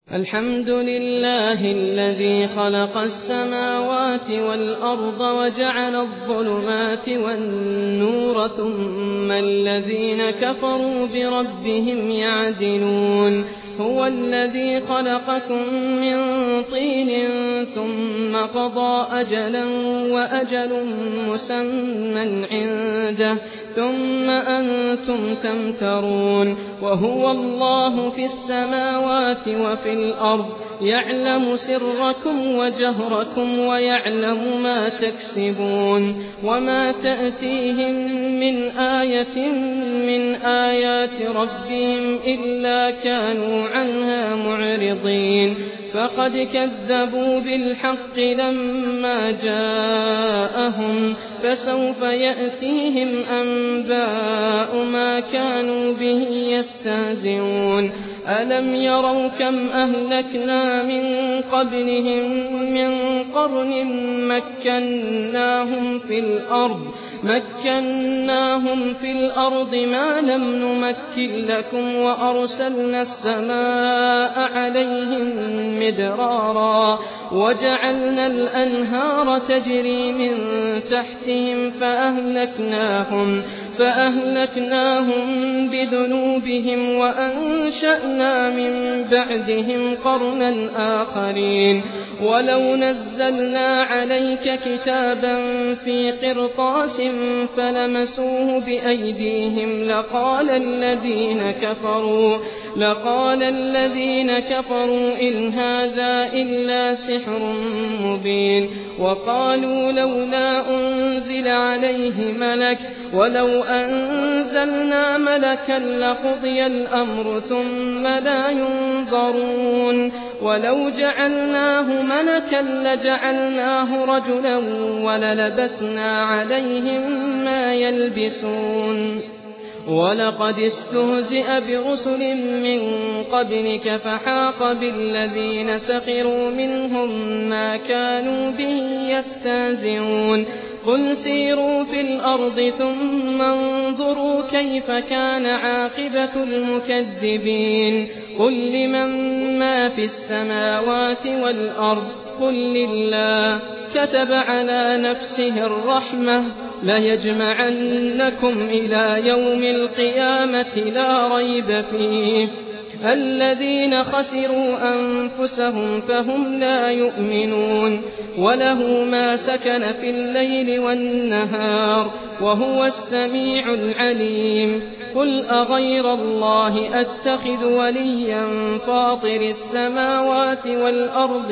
الحمد لله الذي خلق السماوات والأرض وجعل الظلمات والنور ثم الذين كفروا بربهم يعدلون هو الذي خلقكم من طين ثم قضى أجلا وأجل مسمى عنده ثم أنتم تمترون وهو الله في السماوات وفي الأرض يعلم سركم وجهركم ويعلم ما تكسبون وما تأتيهم من آية من آيات ربهم إلا كانوا عنها معرضين فقد كذبوا بالحق لما جاءهم فسوف يأتيهم أنباء ما كانوا به يستهزئون ألم يروا كم أهلكنا من قبلهم من قرن مكناهم في الأرض ما لم نمكن لكم وأرسلنا السماء عليهم مدرارا وجعلنا الأنهار تجري من تحتهم فأهلكناهم بذنوبهم وأنشأنا من بعدهم قرنا آخرين ولو نزلنا عليك كتابا في قرطاس فلمسوه بأيديهم لقال الذين كفروا إن هذا إلا سحر مبين وقالوا لولا أنزل عليه ملك ولو أنزلنا ملكا لقضي الأمر ثم لا ينظرون ولو جعلناه ملكا لجعلناه رجلا وللبسنا عليهم ما يلبسون ولقد استهزئ برسل من قبلك فحاق بالذين سخروا منهم ما كانوا به يستهزئون قل سيروا في الأرض ثم انظروا كيف كان عاقبة المكذبين قل لمن ما في السماوات والأرض قل لله كتب على نفسه الرحمة ليجمعنكم إلى يوم القيامة لا ريب فيه الذين خسروا أنفسهم فهم لا يؤمنون وله ما سكن في الليل والنهار وهو السميع العليم قل أغير الله أتخذ وليا فاطر السماوات والأرض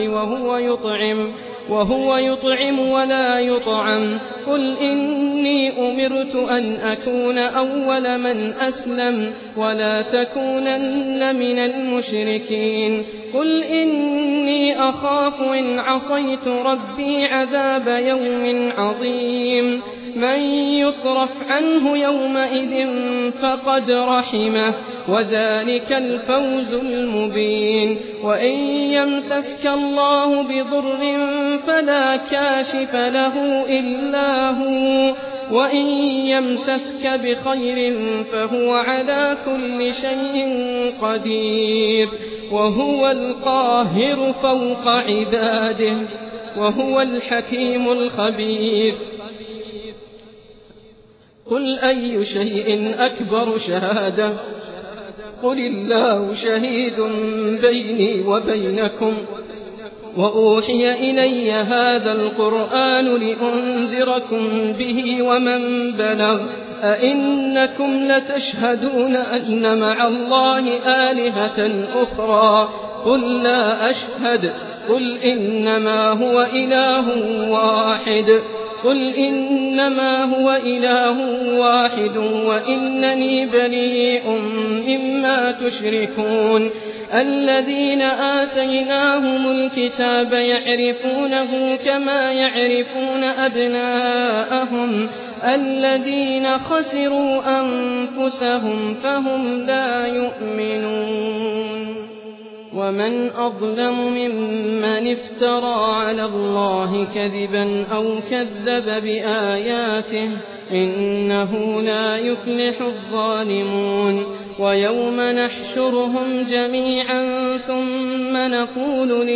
وهو يطعم ولا يطعم قل إني أمرت أن أكون أول من أسلم ولا تكونن من المشركين قل إني أخاف إن عصيت ربي عذاب يوم عظيم من يصرف عنه يومئذ فقد رحمه وذلك الفوز المبين وإن يمسسك الله بضر فلا كاشف له إلا هو وإن يمسسك بخير فهو على كل شيء قدير وهو القاهر فوق عباده وهو الحكيم الخبير قل أي شيء أكبر شهادة قل الله شهيد بيني وبينكم وأوحي إلي هذا القرآن لأنذركم به ومن بلغ أئنكم لتشهدون أن مع الله آلهة أخرى قل لا أشهد قل إنما هو إله واحد وإنني بريء مما تشركون الذين آتيناهم الكتاب يعرفونه كما يعرفون أبناءهم الذين خسروا أنفسهم فهم لا يؤمنون ومن أظلم ممن افترى على الله كذبا أو كذب بآياته إنه لا يفلح الظالمون ويوم نحشرهم جميعا ثم نقول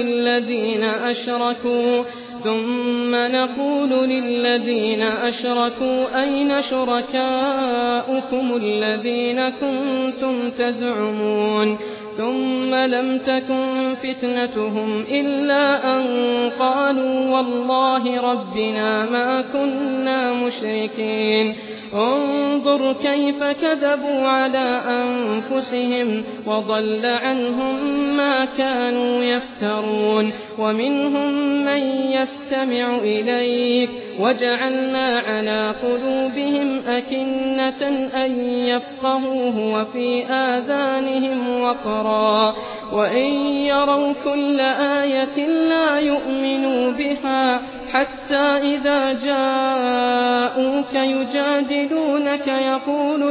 للذين أشركوا أين شركاؤكم الذين كنتم تزعمون ثم لم تكن فتنتهم إلا أن قالوا والله ربنا ما كنا مشركين انظر كيف كذبوا على أنفسهم وضل عنهم ما كانوا يفترون ومنهم من يستمع إليك وجعلنا على قلوبهم أكنة أن يفقهوه وفي آذانهم وقرا وإن يروا كل آية لا يؤمنوا بها حتى إذا جاءوك يجادلونك يقول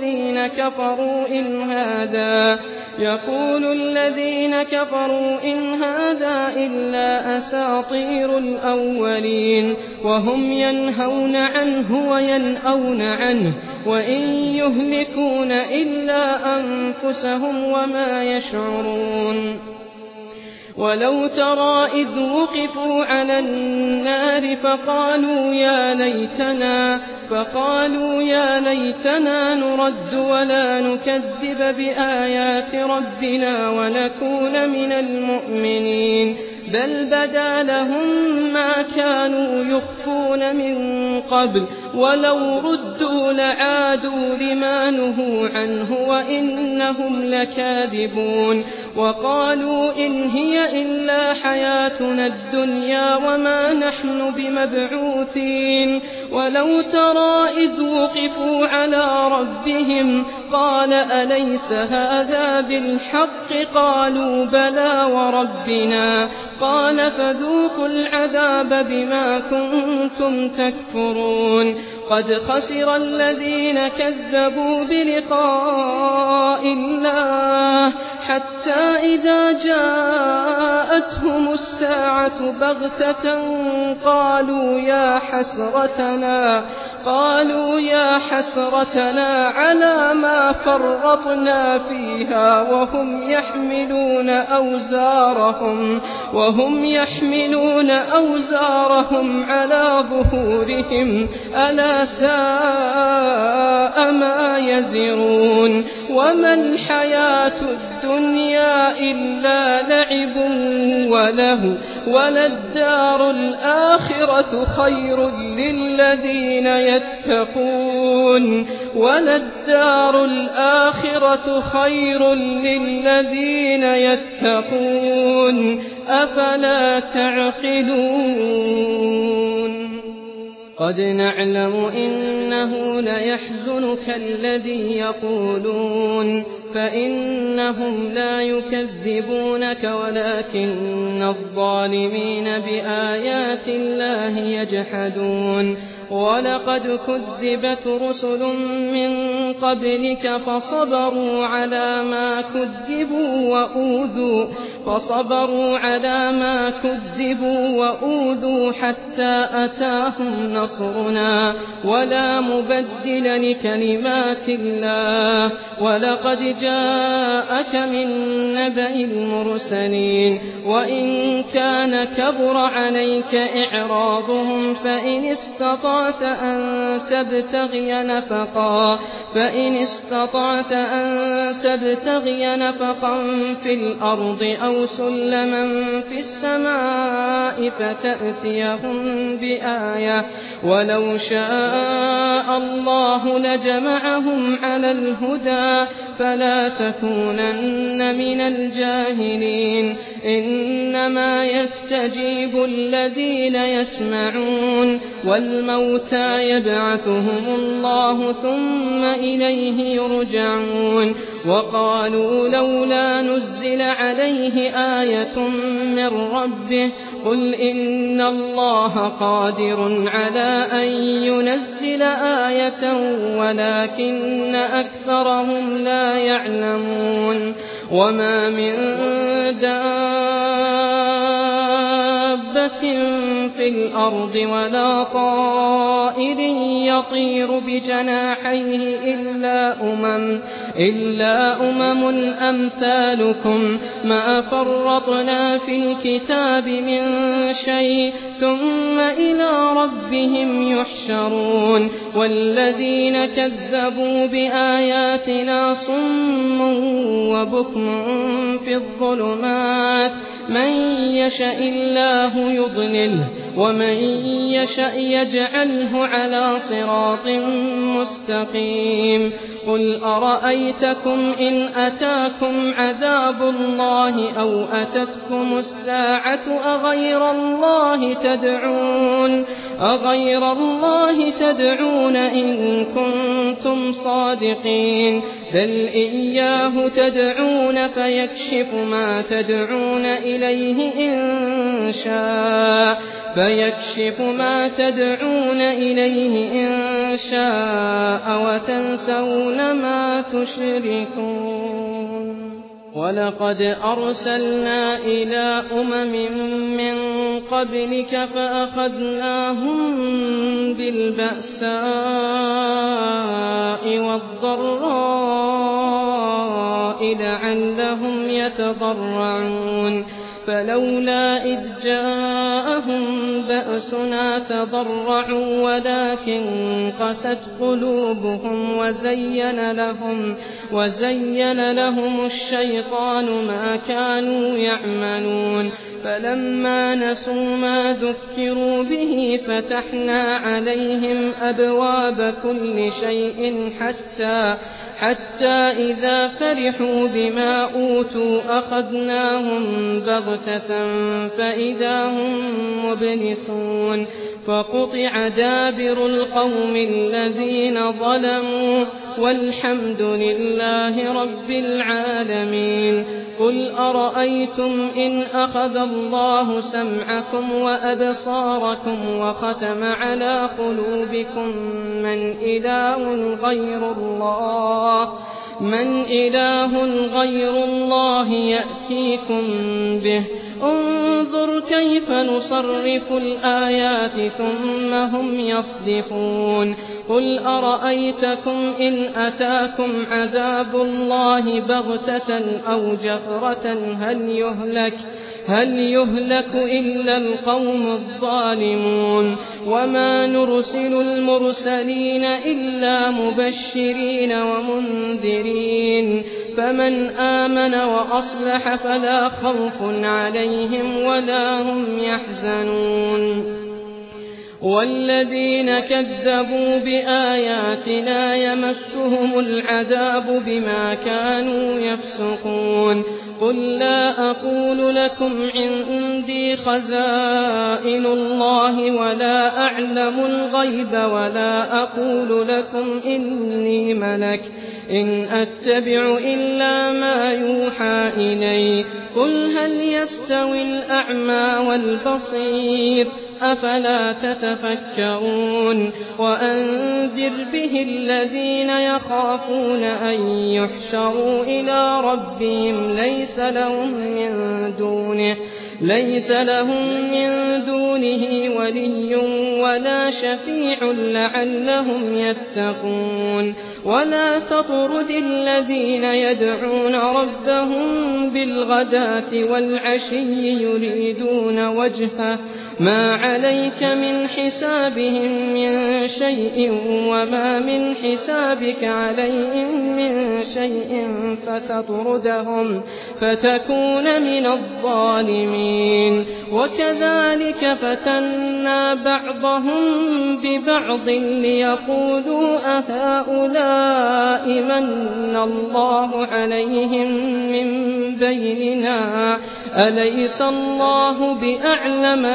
الذين كفروا إن هذا إلا أساطير الأولين وهم ينهون عنه وينأون عنه وإن يهلكون إلا أنفسهم وما يشعرون ولو ترى إذ وقفوا على النار فقالوا يا ليتنا نرد ولا نكذب بآيات ربنا ونكون من المؤمنين بل بدا لهم ما كانوا يخفون من قبل ولو ردوا لعادوا لما نهوا عنه وإنهم لكاذبون وقالوا إن هي إلا حياتنا الدنيا وما نحن بمبعوثين ولو ترى إذ وقفوا على ربهم قال أليس هذا بالحق قالوا بلى وربنا قال فذوقوا العذاب بما كنتم تكفرون قد خسر الذين كذبوا بلقاء الله حتى إذا جاءتهم الساعة بغتة قالوا يا حسرتنا على ما فرطنا فيها وهم يحملون أوزارهم على ظهورهم ألا ساء ما يزرون وما الحياة الدنيا إلا لعب وله وللدار الآخرة خير للذين يتقون أفلا تعقلون قد نعلم إنه ليحزنك الذي يقولون فإنهم لا يكذبونك ولكن الظالمين بآيات الله يجحدون ولقد كذبت رسل من قبلك فصبروا على ما كذبوا وأوذوا حتى أتاهم نصرنا ولا مبدل لكلمات الله ولقد جاءك من نبأ المرسلين وإن كان كبر عليك إعراضهم فإن استطعت أن تبتغي نفقا في الأرض أو سلما في السماء فتأتيهم بآية ولو شاء الله لجمعهم على الهدى فلا تكونن من الجاهلين إنما يستجيب الذين يسمعون والموتى يبعثهم الله ثم إليه يرجعون وقالوا لولا نزل عليه آية من ربه قل إن الله قادر على أن ينزل آية ولكن أكثرهم لا يعلمون وما من دابة في في الأرض ولا طائر يطير بجناحيه إلا أمم أمثالكم ما فرطنا في الكتاب من شيء ثم إلى ربهم يحشرون والذين كذبوا بآياتنا صم وبكم في الظلمات من يشاء الله يضلله ومن يشاء يجعله على صراط مستقيم قل أرأيتكم إن أتاكم عذاب الله أو أتتكم الساعة أغير الله تدعون إن كنتم صادقين بل إياه تدعون فيكشف ما تدعون إليه إن شاء وتنسون ما تشركون ولقد أرسلنا إلى أمم من قبلك فأخذناهم بالبأساء والضراء لعلهم يتضرعون فلولا إذ جاءهم بأسنا تضرعوا ولكن قست قلوبهم وزين لهم الشيطان ما كانوا يعملون فلما نسوا ما ذكروا به فتحنا عليهم أبواب كل شيء حتى إذا فرحوا بما أوتوا أخذناهم بغتة فإذا هم مبلسون فقطع دابر القوم الذين ظلموا والحمد لله رب العالمين قل أرأيتم إن أخذ الله سمعكم وأبصاركم وختم على قلوبكم من إله غير الله يأتيكم به انظر كيف نصرف الآيات ثم هم يصدفون قل أرأيتكم إن أتاكم عذاب الله بغتة أو جهرة هل يهلك إلا القوم الظالمون وما نرسل المرسلين إلا مبشرين ومنذرين فمن آمن وأصلح فلا خوف عليهم ولا هم يحزنون والذين كذبوا بآياتنا يمسهم العذاب بما كانوا يفسقون قل لا أقول لكم عندي خزائن الله ولا أعلم الغيب ولا أقول لكم إني ملك إن أتبع إلا ما يوحى إلي قل هل يستوي الأعمى والبصير أفلا تتفكرون وأنذر به الذين يخافون أن يحشروا إلى ربهم ليس لهم من دونه ولي ولا شفيع لعلهم يتقون ولا تطرد الذين يدعون ربهم بالغداة والعشي يريدون وجهه ما عليك من حسابهم من شيء وما من حسابك عليهم من شيء فتطردهم فتكون من الظالمين وكذلك فتنا بعضهم ببعض ليقولوا أهؤلاء من الله عليهم من بيننا أليس الله بأعلم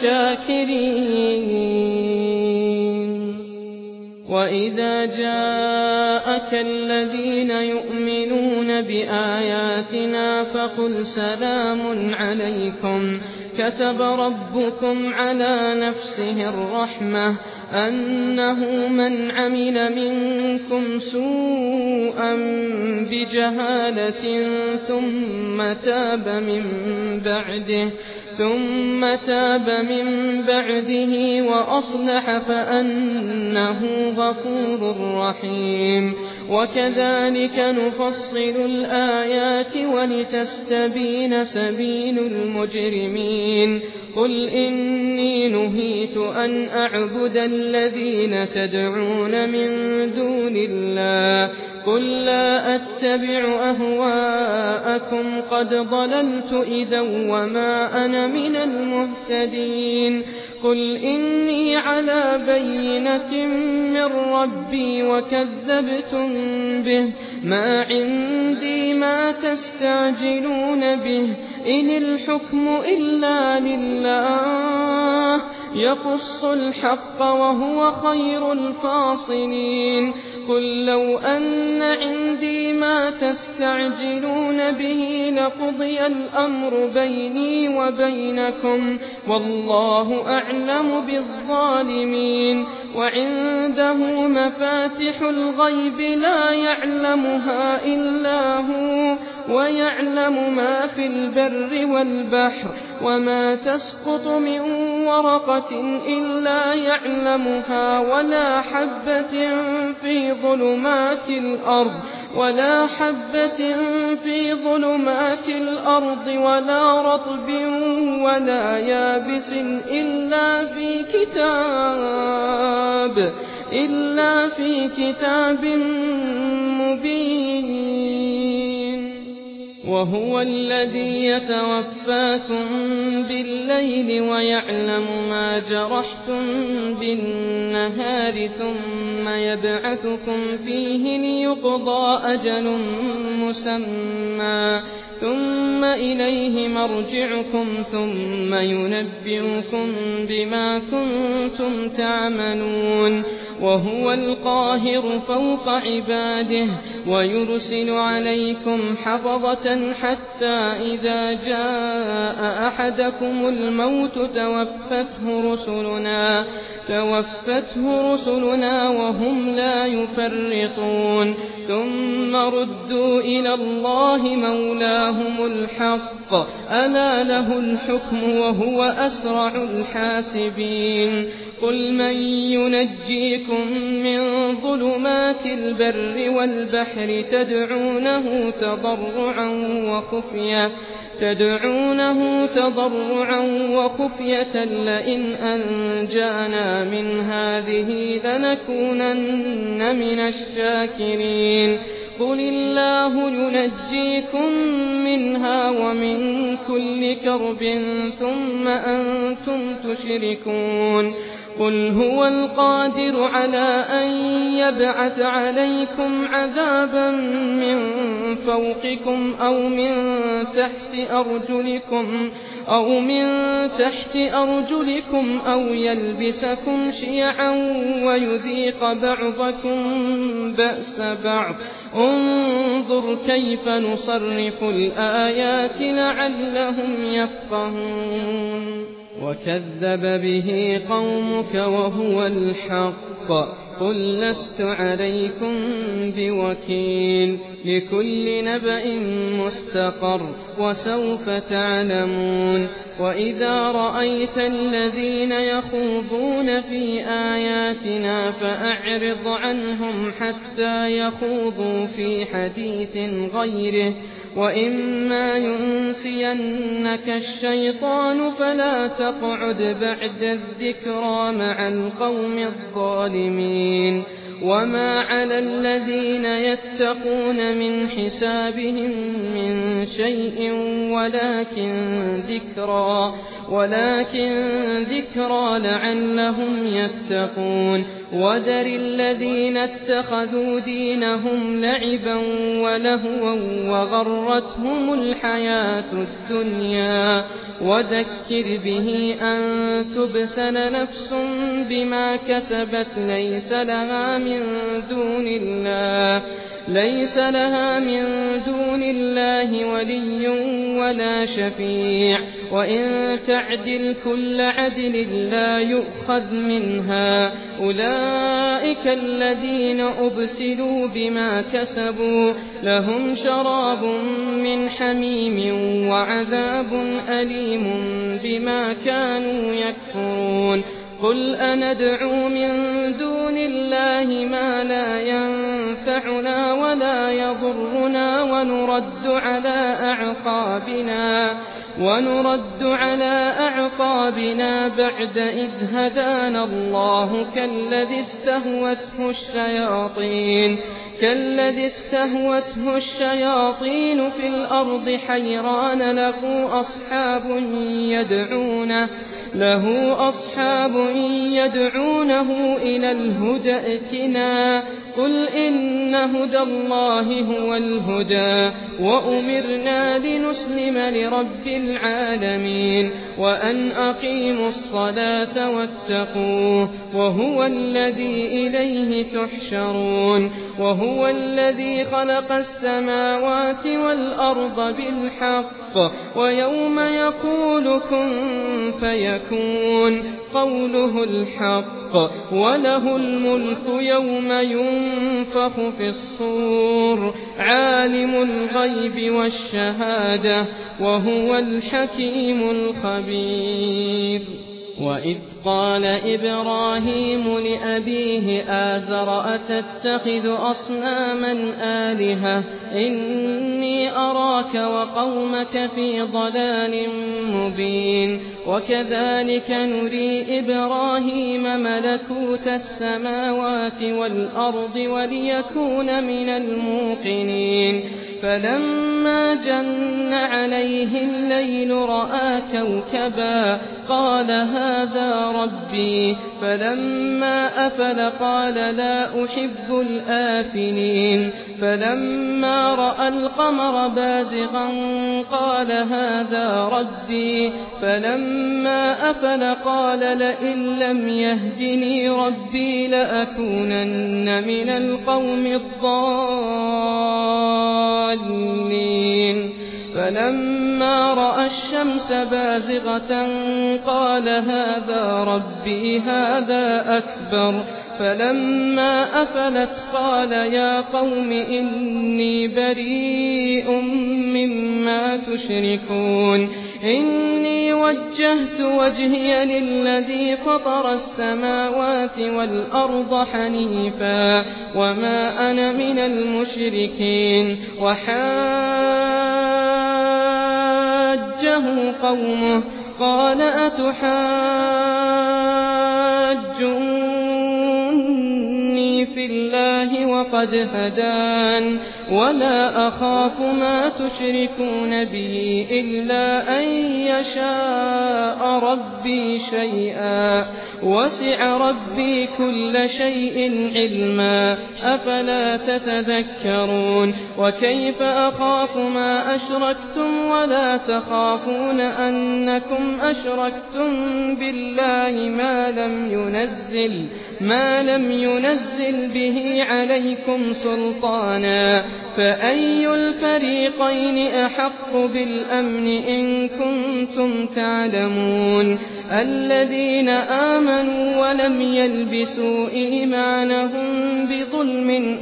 بالشاكرين وإذا جاءك الذين يؤمنون بآياتنا فقل سلام عليكم كتب ربكم على نفسه الرحمة أنه من عمل منكم سوءا بجهالة ثم تاب من بعده ثم تاب من بعده وأصلح فأنه غفور رحيم وكذلك نفصل الآيات ولتستبين سبيل المجرمين قل إني نهيت أن أعبد الذين تدعون من دون الله قل لا أتبع أهواءكم قد ضللت إذا وما أنا من المهتدين قل إني على بينة من ربي وكذبتم به ما عندي ما تستعجلون به إن الحكم إلا لله يقص الحق وهو خير الفاصلين قل لو أن عندي ما تستعجلون به لقضي الأمر بيني وبينكم والله أعلم بالظالمين وعنده مفاتح الغيب لا يعلمها إلا هو ويعلم ما في البر والبحر وما تسقط من ورقة إلا يعلمها ولا حبة في ظلمات الأرض ولا رطب ولا يابس إلا في كتاب مبين وهو الذي يتوفاكم بالليل ويعلم ما جرحتم بالنهار ثم يبعثكم فيه ليقضى أجل مسمى ثم إليه مرجعكم ثم ينبئكم بما كنتم تعملون وهو القاهر فوق عباده ويرسل عليكم حفظة حتى إذا جاء أحدكم الموت توفته رسلنا وهم لا يفرطون ثم ردوا إلى الله مولاهم الحق ألا له الحكم وهو أسرع الحاسبين قل من ينجيكم من ظلمات البر والبحر تدعونه تضرعا وخفية لئن أنجانا من هذه لنكونن من الشاكرين قل الله ينجيكم منها ومن كل كرب ثم أنتم تشركون قل هو القادر على أن يبعث عليكم عذابا من فوقكم أو من تحت أرجلكم أو يلبسكم شيعا ويذيق بعضكم بأس بعض انظر كيف نصرف الآيات لعلهم يفقهون وكذب به قومك وهو الحق قل لست عليكم بوكيل لكل نبأ مستقر وسوف تعلمون وإذا رأيت الذين يخوضون في آياتنا فأعرض عنهم حتى يخوضوا في حديث غيره وإما ينسينك الشيطان فلا تقعد بعد الذكرى مع القوم الظالمين وما على الذين يتقون من حسابهم من شيء ولكن ذكرى لعلهم يتقون وذر الذين اتخذوا دينهم لعبا ولهوا وغرتهم الحياة الدنيا وذكر به أن تبسل نفس بما كسبت ليس لها من من دون الله ولي ولا شفيع وإن تعدل كل عدل لا يؤخذ منها أولئك الذين أبسلوا بما كسبوا لهم شراب من حميم وعذاب أليم بما كانوا يكفرون قل أندعو من دون الله ما لا ينفعنا ولا يضرنا ونرد على أعقابنا بعد إذ هدانا الله كالذي استهوته الشياطين في الأرض حيران له أصحاب يدعونه إلى الهدى ائتنا قل إن هدى الله هو الهدى وأمرنا لنسلم لرب العالمين وأن أقيموا الصلاة واتقوه وهو الذي إليه تحشرون وهو الذي خلق السماوات والأرض بالحق ويوم يقول كن فيكون قوله الحق وله الملك يوم ينفخ في الصور عالم الغيب والشهادة وهو الحكيم الخبير وإذ قال إبراهيم لأبيه آزر أتتخذ أصناما آلهة إني أراك وقومك في ضلال مبين وكذلك نري إبراهيم ملكوت السماوات والأرض وليكون من الموقنين فلما جن عليه الليل رأى كوكبا قال هذا ربي فلما أفل قال لا أحب الآفلين فلما رأى القمر بازغا قال هذا ربي فلما أفل قال لئن لم يهدني ربي لأكونن من القوم الضالين فلما رأى الشمس بازغة قال هذا ربي هذا أكبر فلما أفلت قال يا قوم إني بريء مما تشركون إني وجهت وجهي للذي فطر السماوات والأرض حنيفا وما أنا من المشركين وحاجه قومه قال أتحاجوني في الله وقد هدان ولا أخاف ما تشركون به إلا أن يشاء ربي شيئا وسع ربي كل شيء علما أفلا تتذكرون وكيف أخاف ما أشركتم ولا تخافون أنكم أشركتم بالله ما لم ينزل به عليكم سلطانا فأي الفريقين أحق بالأمن إن كنتم تعلمون الذين آمنوا ولم يلبسوا إيمانهم بظلم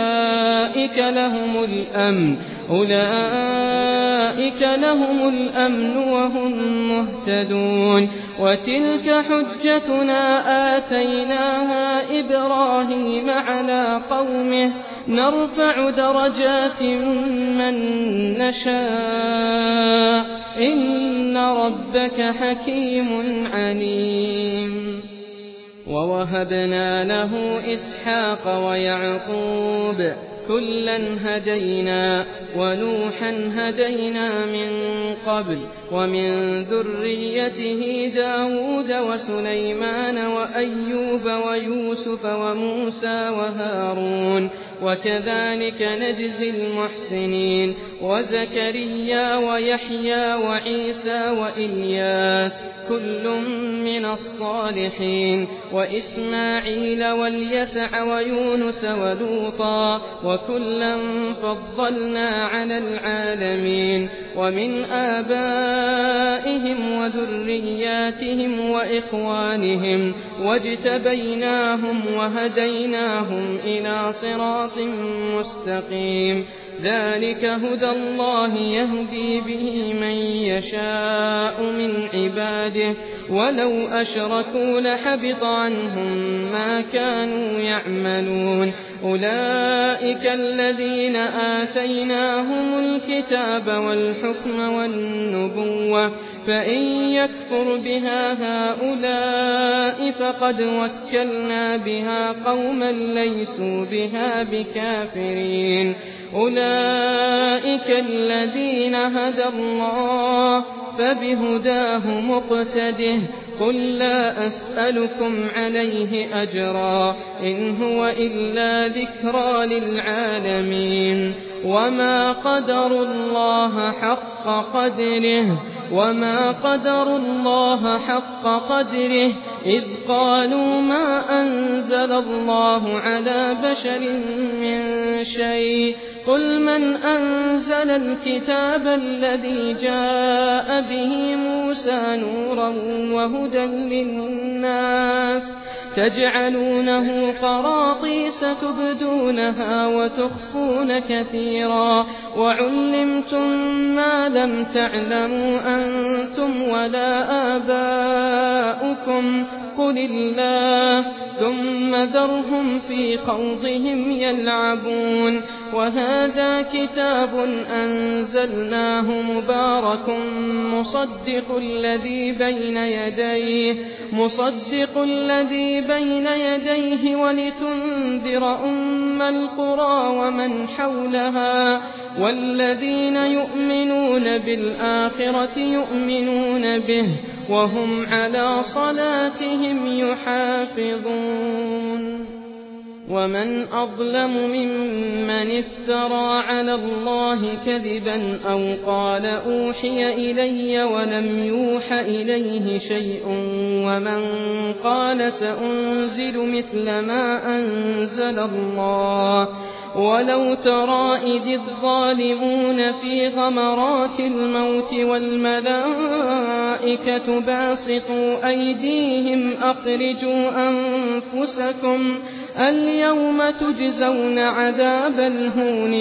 أولئك لهم الأمن وهم مهتدون وتلك حجتنا آتيناها إبراهيم على قومه نرفع درجات من نشاء إن ربك حكيم عليم ووهبنا له إسحاق ويعقوب كلا هدينا ونوحا هدينا من قبل ومن ذريته داود وسليمان وأيوب ويوسف وموسى وهارون وكذلك نجزي المحسنين وزكريا ويحيى وعيسى وإلياس كل من الصالحين وإسماعيل واليسع ويونس ولوطا وكلا فضلنا على العالمين ومن آبائهم وذرياتهم وإخوانهم واجتبيناهم وهديناهم إلى صراط مستقيم ذلك هدى الله يهدي به من يشاء من عباده ولو أشركوا لحبط عنهم ما كانوا يعملون أولئك الذين آتيناهم الكتاب والحكم والنبوة فإن يكفر بها هؤلاء فقد وكلنا بها قوما ليسوا بها بكافرين أولئك الذين هدى الله فبهداه مقتده قل لا أسألكم عليه أجرا إن هو إلا ذكرى للعالمين وما قدروا الله حق قدره إذ قالوا ما أنزل الله على بشر من شيء قل من أنزل الكتاب الذي جاء به موسى نورا وهدى للناس تجعلونه قراطيس تبدونها وتخفون كثيرا وعلمتم ما لم تعلموا أنتم ولا آباؤكم قل الله ثم ذرهم في خوضهم يلعبون وهذا كتاب أنزلناه مبارك مصدق الذي بين يديه ولتنذر أم القرى ومن حولها والذين يؤمنون بالآخرة يؤمنون به وهم على صلاتهم يحافظون ومن أظلم ممن افترى على الله كذبا أو قال أوحي إلي ولم يوح إليه شيء ومن قال سأنزل مثل ما أنزل الله ولو ترى إذ الظالمون في غمرات الموت والملائكة باسطوا أيديهم أخرجوا أنفسكم اليوم تجزون عذاب الهون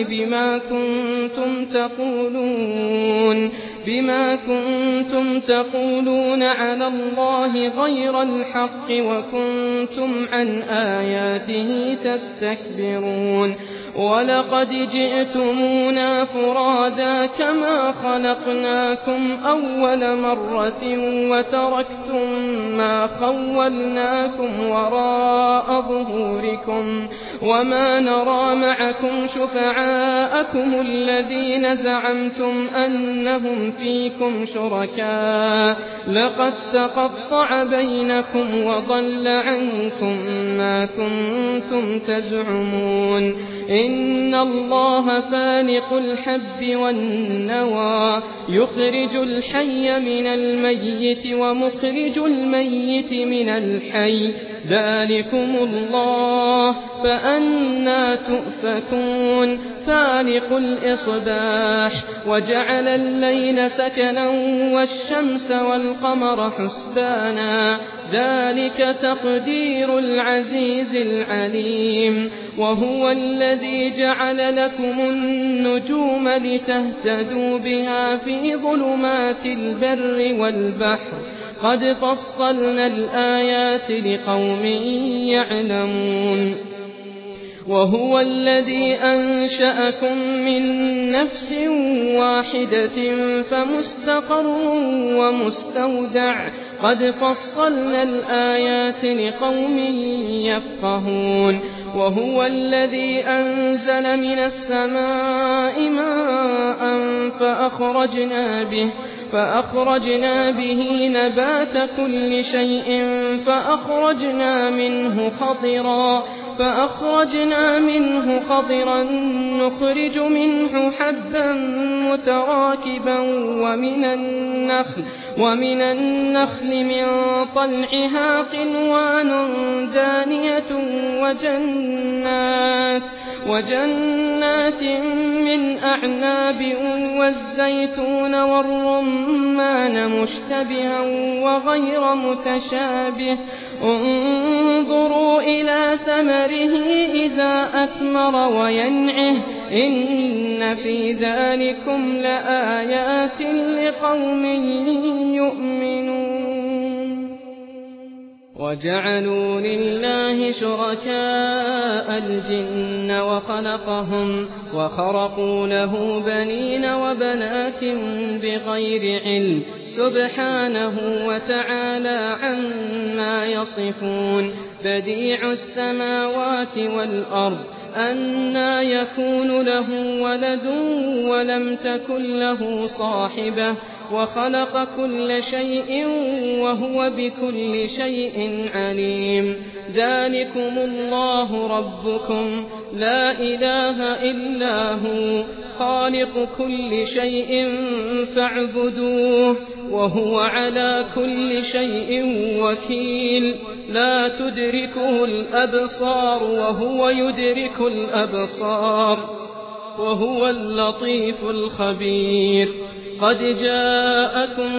بما كنتم تقولون على الله غير الحق وكنتم عن آياته تستكبرون ولقد جئتمونا فرادا كما خلقناكم أول مرة وتركتم ما خولناكم وراء ظهوركم وما نرى معكم شفعاءكم الذين زعمتم أنهم فيكم شركاء لقد تقطع بينكم وضل عنكم ما كنتم تزعمون إن الله فالق الحب والنوى يخرج الحي من الميت ومخرج الميت من الحي ذلكم الله فأنى تؤفكون فالق الإصباح وجعل الليل سكنا والشمس والقمر حسبانا ذلك تقدير العزيز العليم وهو الذي جعل لكم النجوم لتهتدوا بها في ظلمات البر والبحر قد فصلنا الآيات لقوم يعلمون وهو الذي أنشأكم من نفس واحدة فمستقر ومستودع قد فصلنا الآيات لقوم يفقهون وهو الذي أنزل من السماء ماء فأخرجنا به نبات كل شيء فأخرجنا منه فأخرجنا منه خضرا نخرج منه حبا متراكبا ومن النخل من طلعها قنوان دانية وجنات من أعناب والزيتون والرمان مشتبها وغير متشابه انظروا إلى ثمره إذا أثمر وينعه إن في ذلكم لآيات لقوم يؤمنون وجعلوا لله شركاء الجن وخرقوا له بنين وبنات بغير علم سبحانه وتعالى عما يصفون بديع السماوات والأرض أنى يكون له ولد ولم تكن له صاحبة وخلق كل شيء وهو بكل شيء عليم ذلكم الله ربكم لا إله إلا هو خالق كل شيء فاعبدوه وهو على كل شيء وكيل لا تدركه الأبصار وهو يدرك الأبصار وهو اللطيف الخبير قد جاءكم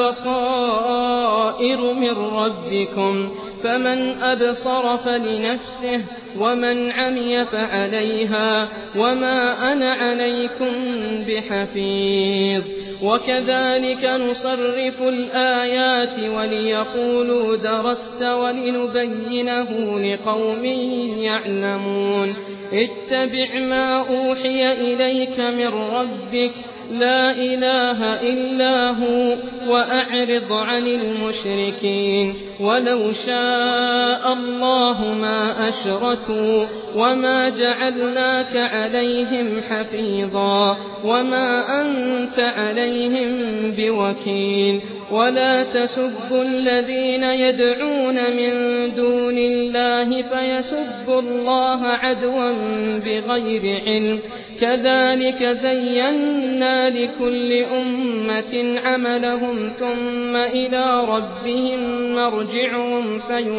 بصائر من ربكم فمن أبصر فلنفسه ومن عمي فعليها وما أنا عليكم بحفيظ وكذلك نصرف الآيات وليقولوا درست ولنبينه لقوم يعلمون اتبع ما أوحي إليك من ربك لا إله إلا هو وأعرض عن المشركين ولو شاء الله ما أشركوا وما جعلناك عليهم حفيظا وما أنت عليهم بوكيل ولا تسبوا الذين يدعون من دون الله فيسبوا الله عدوا بغير علم كذلك زينا لكل أمة عملهم ثم إلى ربهم مرجعهم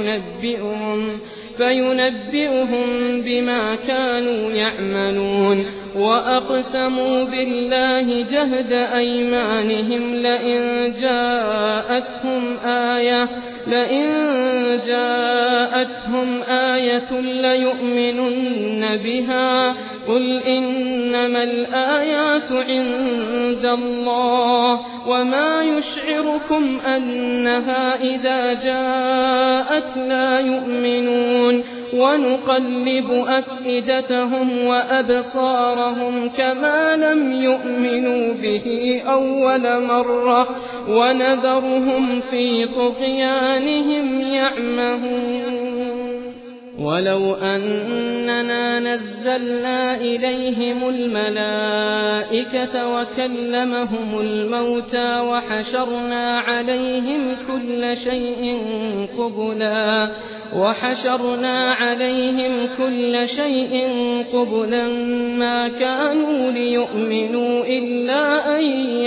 فينبئهم بما كانوا يعملون وأقسموا بالله جهد أيمانهم لئن جاءتهم آية ليؤمنن بها قل إنما الآيات عند الله وما يشعركم أنها إذا جاءت لا يؤمنون ونقلب أفئدتهم وأبصارهم كما لم يؤمنوا به أول مرة ونذرهم في طغيانهم يعمهون ولو أننا نزلنا إليهم الملائكة وكلمهم الموتى وحشرنا عليهم كل شيء قبلا ما كانوا ليؤمنوا إلا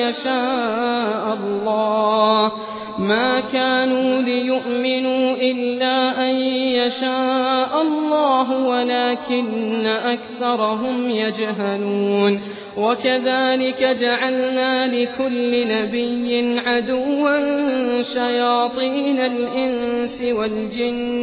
أن يشاء الله ولكن أكثرهم يجهلون وكذلك جعلنا لكل نبي عدوا شياطين الإنس والجن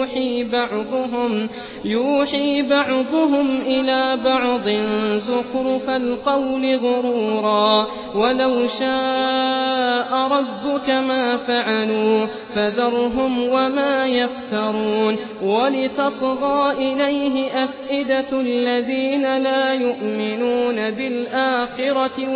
يوحي بعضهم إلى بعض زخرف القول غرورا ولو شاء ربك ما فعلوا فذرهم وما يفترون ولتصغى إليه أفئدة الذين لا يؤمنون بالآخرة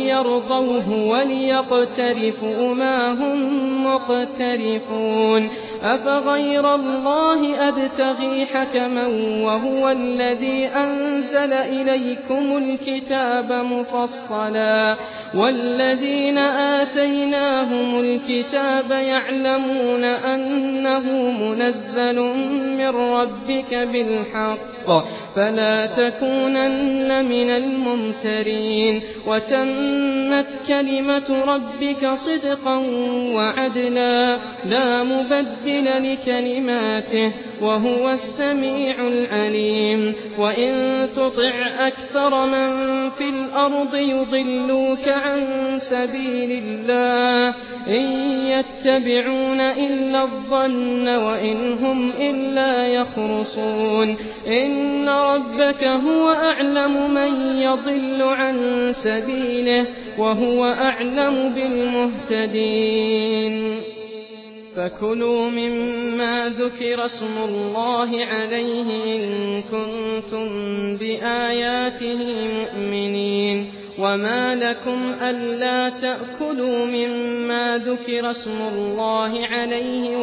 وليرضوه وليقترفوا ما هم مقترفون أفغير الله أبتغي حكما وهو الذي أنزل إليكم الكتاب مفصلا والذين آتيناهم الكتاب يعلمون أنه منزل من ربك بالحق فلا تكونن من الممترين وتمت كلمة ربك صدقا وعدلا لا مبدل لكلماته وهو السميع العليم وإن تطع أكثر من في الأرض يضلوك عن سبيل الله إن يتبعون إلا الظن وإن هم إلا يخرصون إن ربك هو أعلم من يضل عن سبيله وهو أعلم بالمهتدين فكلوا مما ذكر اسم الله عليه إن كنتم بآياته مؤمنين وما لكم ألا تأكلوا مما ذكر اسم الله عليه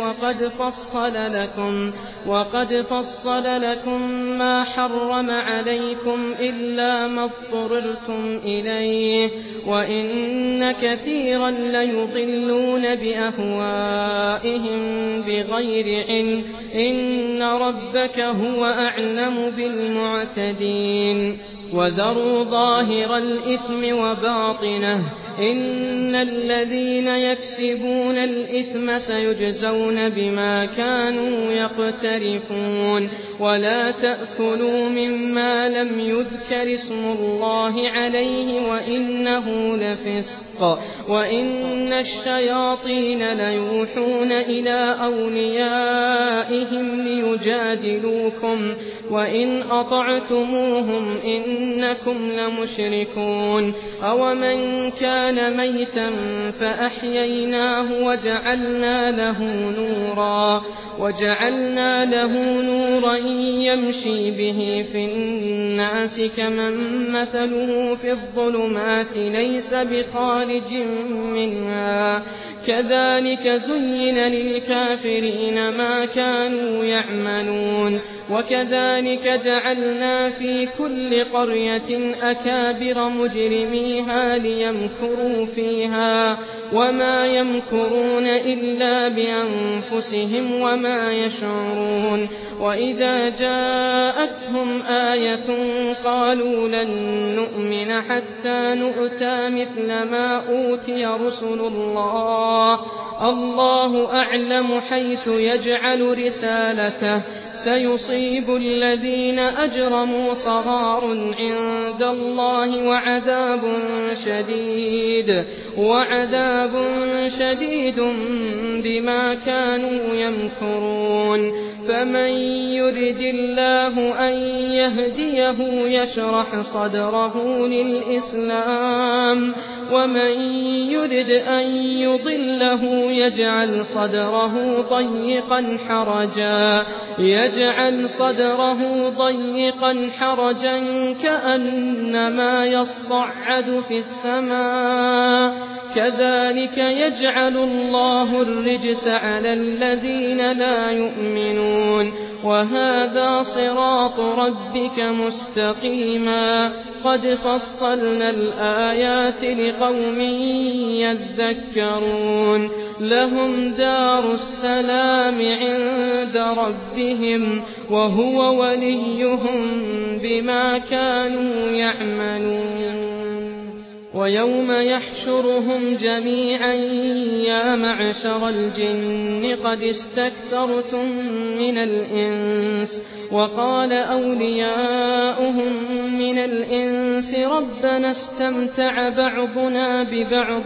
وقد فصل لكم ما حرم عليكم إلا ما اضطررتم إليه وإن كثيرا ليضلون بأهوائهم بغير علم إن ربك هو أعلم بالمعتدين وذروا ظاهر الإثم وباطنه إن الذين يكسبون الإثم سيجزون بما كانوا يقترفون ولا تأكلوا مما لم يذكر اسم الله عليه وإنه لفسق وإن الشياطين ليوحون إلى أوليائهم ليجادلوكم وإن أطعتموهم إنكم لمشركون أومن كان ميتا فأحييناه وجعلنا له نورا يمشي به في الناس كمن مثله في الظلمات ليس بخارج منها كذلك زين للكافرين ما كانوا يعملون وكذلك جعلنا في كل قرية أكابر مجرميها ليمكروا فيها وما يمكرون إلا بأنفسهم وما يشعرون وإذا جاءتهم آية قالوا لن نؤمن حتى نؤتى مثل ما أوتي رسل الله أعلم حيث يجعل رسالته سيصيب الذين أجرموا صغار عند الله وعذاب شديد بما كانوا يمكرون فمن يرد الله أن يهديه يشرح صدره للإسلام ومن يرد أن يضله يجعل صدره ضيقا حرجا كأنما يصعد في السماء كذلك يجعل الله الرجس على الذين لا يؤمنون وهذا صراط ربك مستقيما قد فصلنا الآيات لقوم يذكرون لهم دار السلام عند ربهم وهو وليهم بما كانوا يعملون ويوم يحشرهم جميعا يا معشر الجن قد استكثرتم من الإنس وقال أولياؤهم من الإنس ربنا استمتع بعضنا ببعض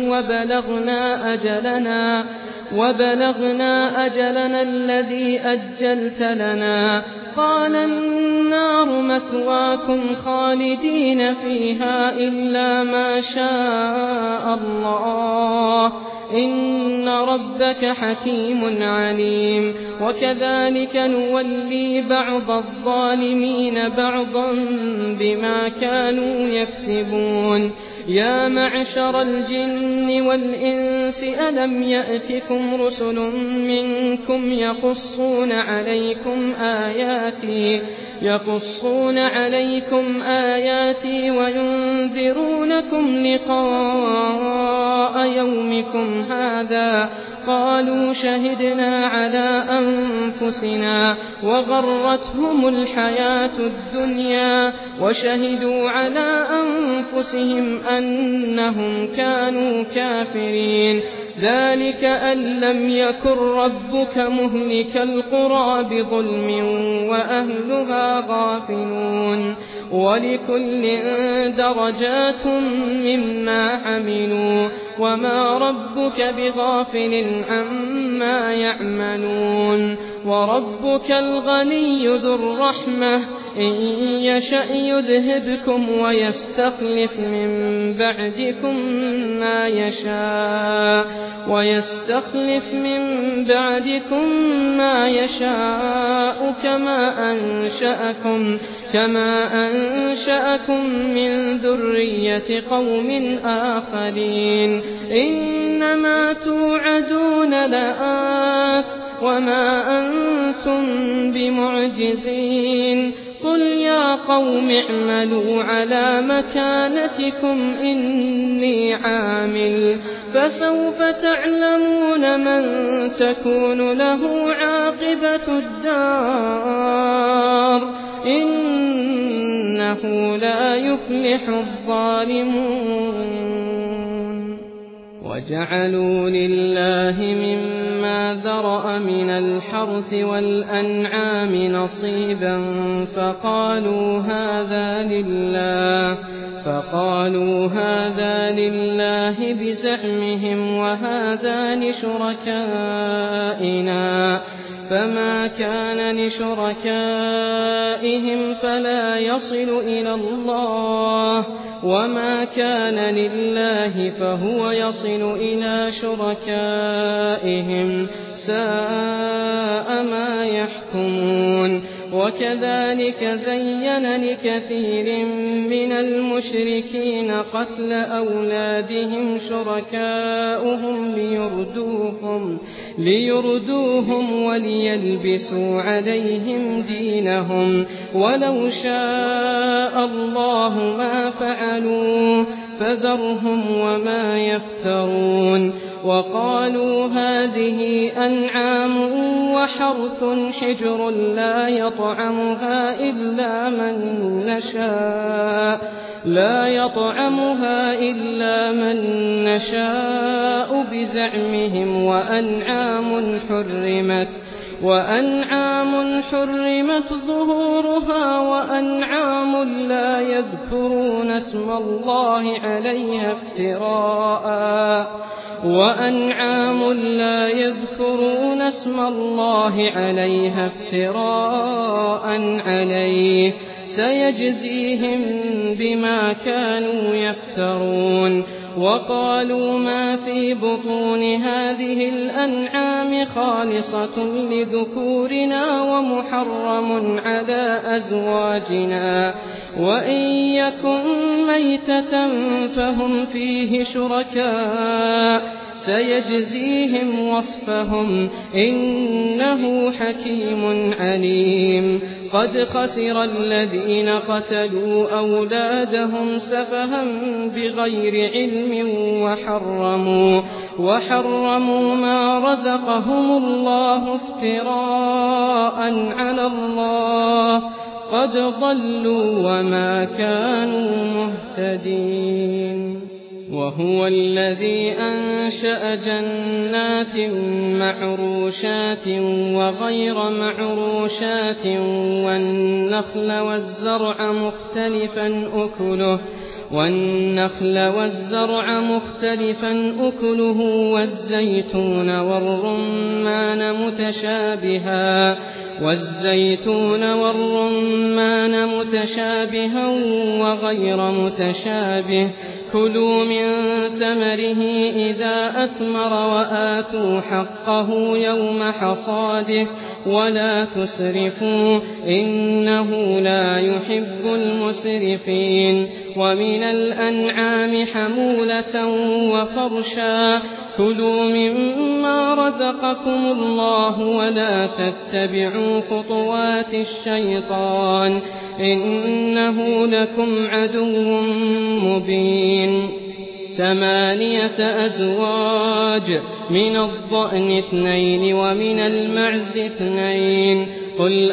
وبلغنا أجلنا الذي أجلت لنا قال النار مثواكم خالدين فيها إلا ما شاء الله إن ربك حكيم عليم وكذلك نولي بعض الظالمين بعضا بما كانوا يكسبون يا معشر الجن والإنس ألم يأتكم رسل منكم يقصون عليكم آياتي وينذرونكم لقاء يومكم هذا قالوا شهدنا على أنفسنا وغرتهم الحياة الدنيا وشهدوا على أنفسهم أنهم كانوا كافرين ذلك أن لم يكن ربك مهلك القرى بظلم وأهلها غافلون ولكل درجات مما عملوا وما ربك بغافل عما يعملون وربك الغني ذو الرحمة إن يشأ يذهبكم ويستخلف من بعدكم ما يشاء كما أنشأكم من ذرية قوم آخرين إنما توعدون لآت وما أنتم بمعجزين قل يا قوم اعملوا على مكانتكم إني عامل فسوف تعلمون من تكون له عاقبة الدار إنه لا يفلح الظالمون وجعلوا لله مما ذرأ من الحرث والأنعام نصيبا فقالوا هذا لله بزعمهم وهذا لشركائنا فما كان لشركائهم فلا يصل إلى الله وما كان لله فهو يصل إلى شركائهم ساء ما يحكمون وكذلك زين لكثير من المشركين قتل أولادهم شركاؤهم ليردوهم وليلبسوا عليهم دينهم ولو شاء الله ما فعلوه فذرهم وما يفترون وقالوا هذه أنعام وحرث حجر لا يطعمها إلا من نشاء بزعمهم وأنعام حرمت ظهورها وأنعام لا يذكرون اسم الله عليها افتراء عليه سيجزيهم بما كانوا يفترون وقالوا ما في بطون هذه الأنعام خالصة لذكورنا ومحرم على أزواجنا وإن يكن ميتة فهم فيه شركاء سيجزيهم وصفهم إنه حكيم عليم قد خسر الذين قتلوا أولادهم سفها بغير علم وحرموا ما رزقهم الله افتراء على الله قد ضلوا وما كانوا مهتدين وهو الذي أنشأ جنات معروشات وغير معروشات والنخل والزرع مختلفا أكله والزيتون والرمان متشابها وغير متشابه كلوا من ثمره إذا أثمر وآتوا حقه يوم حصاده ولا تسرفوا إنه لا يحب المسرفين ومن الأنعام حمولة وفرشا كلوا مما رزقكم الله ولا تتبعوا خطوات الشيطان إنه لكم عدو مبين 8 أزواج من الضأن 2 ومن المعز 2 قل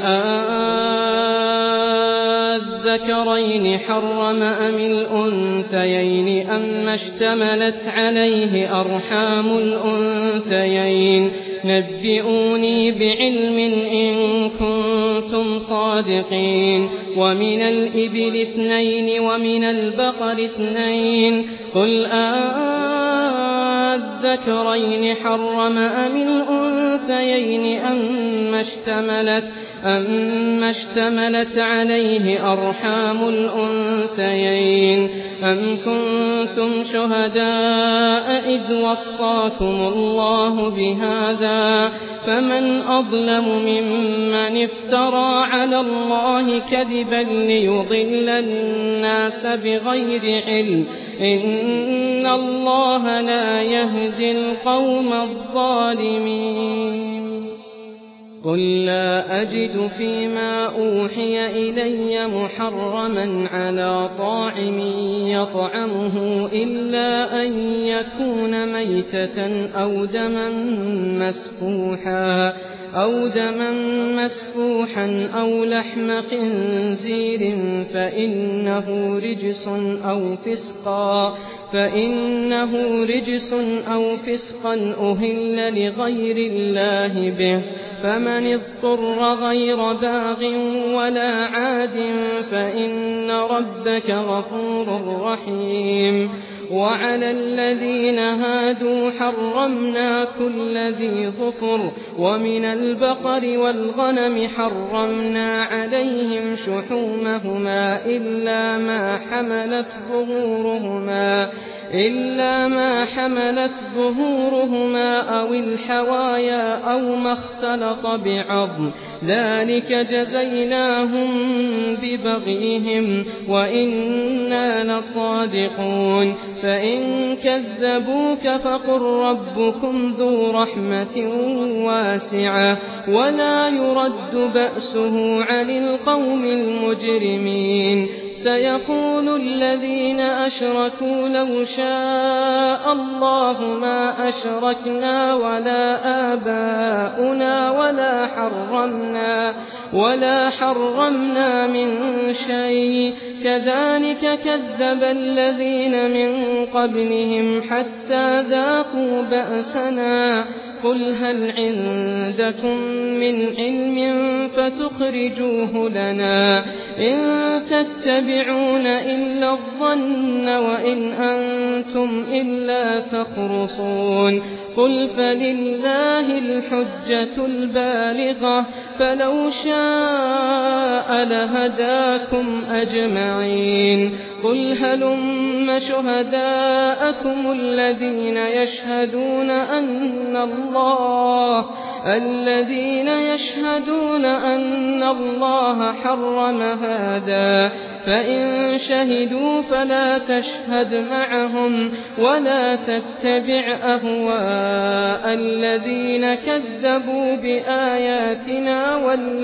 الذكرين حرم أم الأنثيين أم اشتملت عليه أرحام الأنثيين نبئوني بعلم إن كنتم صادقين ومن الإبل 2 ومن البقر 2 قل الذكرين حرم أم الأنثيين أم اشتملت عليه أرحام الأنثيين أم كنتم شهداء إذ وصاكم الله بهذا فمن أظلم ممن افترى على الله كذبا ليضل الناس بغير علم إن الله لا يهدي القوم الظالمين قل لا أجد فيما أوحي إلي محرما على طاعم يطعمه إلا أن يكون ميتة أو دما مسفوحا أو لحم خنزير فإنه رجس أو فسقا أهل لغير الله به فمن اضطر غير باغ ولا عاد فإن ربك غفور رحيم وعلى الذين هادوا حرمنا كل ذي ظفر ومن البقر والغنم حرمنا عليهم شحومهما إلا ما حملت ظهورهما أو الحوايا أو ما اختلط بعظم ذلك جزيناهم ببغيهم وإنا لصادقون فإن كذبوك فقل ربكم ذو رحمة واسعة ولا يرد بأسه عن القوم المجرمين سيقول الذين أشركوا لو شاء الله ما أشركنا ولا آباؤنا ولا حرمنا من شيء كذلك كذب الذين من قبلهم حتى ذاقوا بأسنا قل هل عندكم من علم فتخرجوه لنا إن تتبعون إلا الظن وإن أنتم إلا تخرصون قل فلله الحجة البالغة فلو شاء لهداكم أجمعين قل هلم شهداءكم الذين يشهدون أن الله حرم هذا فإن شهدوا فلا تشهد معهم ولا تتبع أهواء الذين كذبوا بآياتنا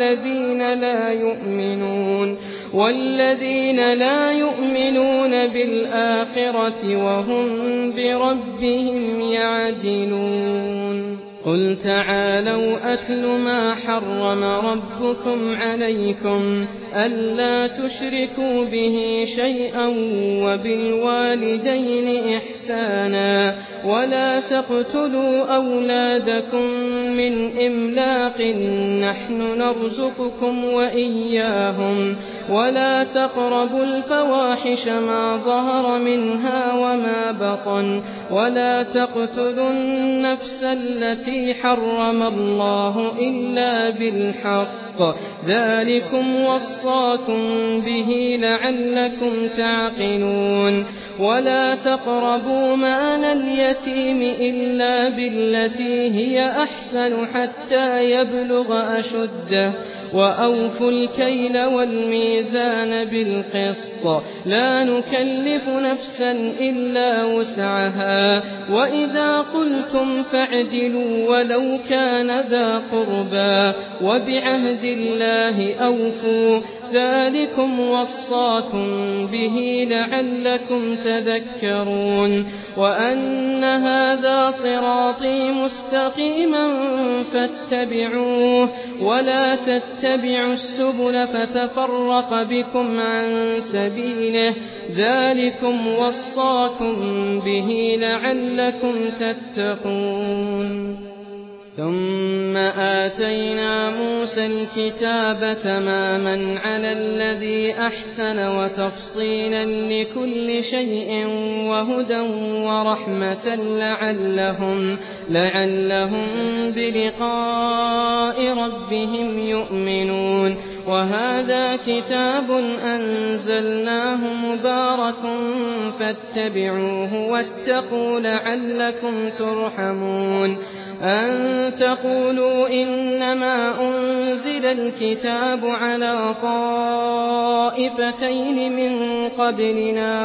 والذين لا يؤمنون بالآخرة وهم بربهم يعدلون قل تعالوا أتل ما حرم ربكم عليكم ألا تشركوا به شيئا وبالوالدين إحسانا ولا تقتلوا أولادكم من إملاق نحن نرزقكم وإياهم ولا تقربوا الفواحش ما ظهر منها وما بطن ولا تقتلوا النفس التي حرم الله إلا بالحق ذلكم وصاكم به لعلكم تعقلون ولا تقربوا مال اليتيم إلا بالتي هي أحسن حتى يبلغ أشده وأوفوا الكيل والميزان بالقسط لا نكلف نفسا إلا وسعها وإذا قلتم فاعدلوا ولو كان ذا قربى وبعهد الله أوفوا ذلكم وصاكم به لعلكم تذكرون وأن هذا صراطي مستقيما فاتبعوه ولا تتبعوا السبل فتفرق بكم عن سبيله ذلكم وصاكم به لعلكم تتقون ثم آتينا موسى الكتاب تماما على الذي أحسن وتفصيلا لكل شيء وهدى ورحمة لعلهم بلقاء ربهم يؤمنون وهذا كتاب أنزلناه مبارك فاتبعوه واتقوا لعلكم ترحمون أن تقولوا إنما أنزل الكتاب على طائفتين من قبلنا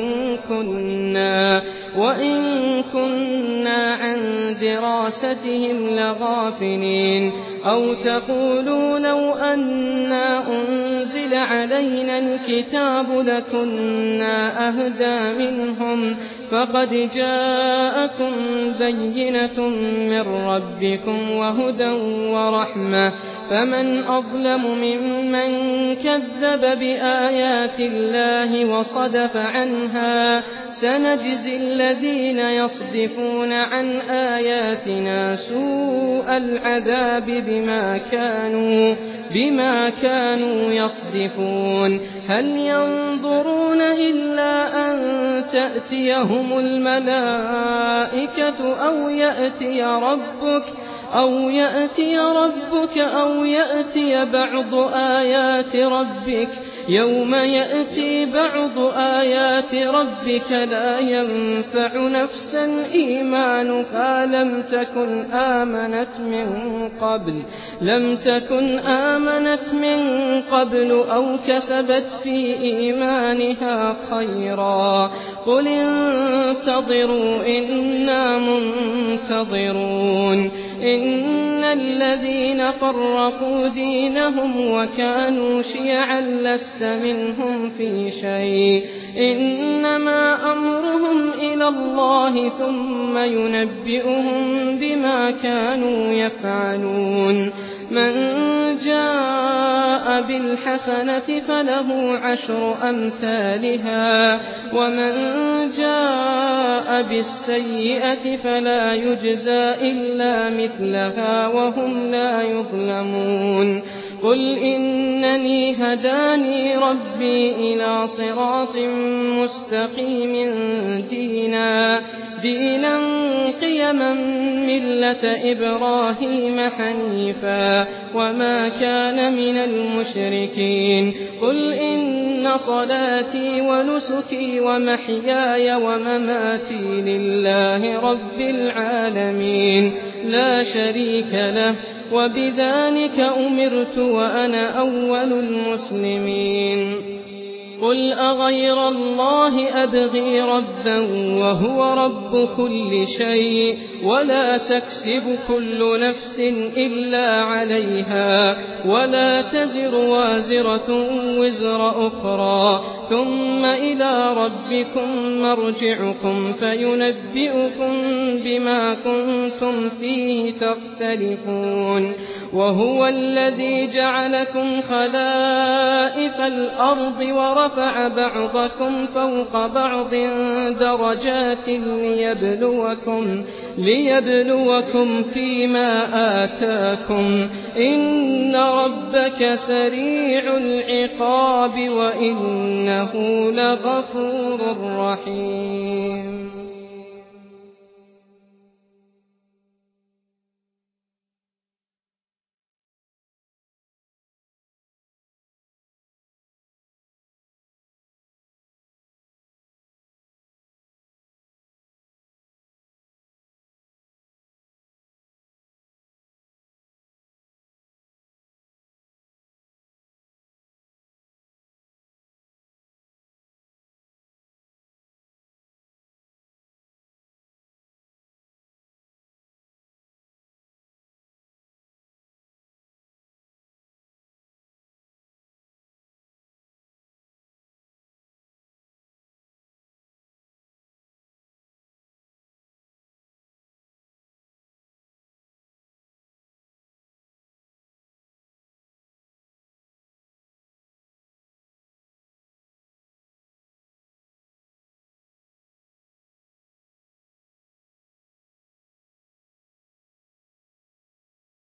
وإن كنا عن دراستهم لغافلين أو تقولوا لو أنا أنزل علينا الكتاب لكنا أهدى منهم فقد جاءكم بينة من ربكم وهدى ورحمة فمن أظلم ممن كذب بآيات الله وصدف عنها سنجزي الذين يصدفون عن آياتنا سوء العذاب بما كانوا يصدفون هل ينظرون إلا أن تأتيهم الملائكة أو يأتي ربك أو يأتي بعض آيات ربك يوم يأتي بعض آيات ربك لا ينفع نفسا إيمانها لم تكن آمنت من قبل أو كسبت في إيمانها خيرا قل انتظروا إنا منتظرون إن الذين فرقوا دينهم وكانوا شيعا لست منهم في شيء إنما أمرهم إلى الله ثم ينبئهم بما كانوا يفعلون من جاء بالحسنة فله 10 أمثالها ومن جاء بالسيئة فلا يجزى إلا مثلها وهم لا يظلمون قل إنني هداني ربي إلى صراط مستقيم دينا قيما ملة إبراهيم حنيفا وما كان من المشركين قل إن صلاتي ونسكي ومحياي ومماتي لله رب العالمين لا شريك له وبذلك أمرت وأنا أول المسلمين قل أغير الله أبغي ربا وهو رب كل شيء ولا تكسب كل نفس إلا عليها ولا تزر وازرة وزر أخرى ثم إلى ربكم مرجعكم فينبئكم بما كنتم فيه تختلفون وهو الذي جعلكم خلائف الأرض ورفع بعضكم فوق بعض درجات ليبلوكم فيما آتاكم إن ربك سريع العقاب وإنه لغفور رحيم